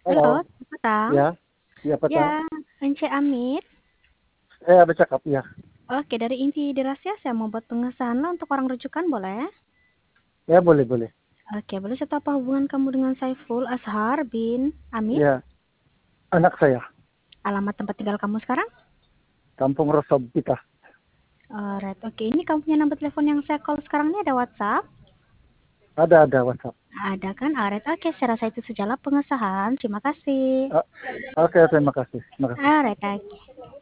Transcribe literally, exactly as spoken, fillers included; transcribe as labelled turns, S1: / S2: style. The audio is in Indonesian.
S1: Halo,
S2: Halo, selamat petang.
S1: ya, iya petang.
S2: Ya, Ence Amit.
S1: Eh, ada cakap ya.
S2: Oke, dari inti dirahsia saya mau buat pengesahan lo untuk orang rujukan boleh?
S1: Ya boleh boleh.
S2: Oke, boleh saya tahu apa hubungan kamu dengan Saiful Azhar bin Amit?
S1: Ya, anak saya,
S2: Alamat tempat tinggal kamu sekarang?
S1: Kampung Rosob kita.
S2: Alright, oke. Ini kamu punya nomor telepon yang saya call sekarang ini ada WhatsApp?
S1: Ada ada WhatsApp.
S2: Ada kan? Alright, oke. Saya rasa itu sejalan pengesahan. Terima kasih.
S1: Ah, Oke, terima kasih. Terima kasih.
S2: Alright, oke.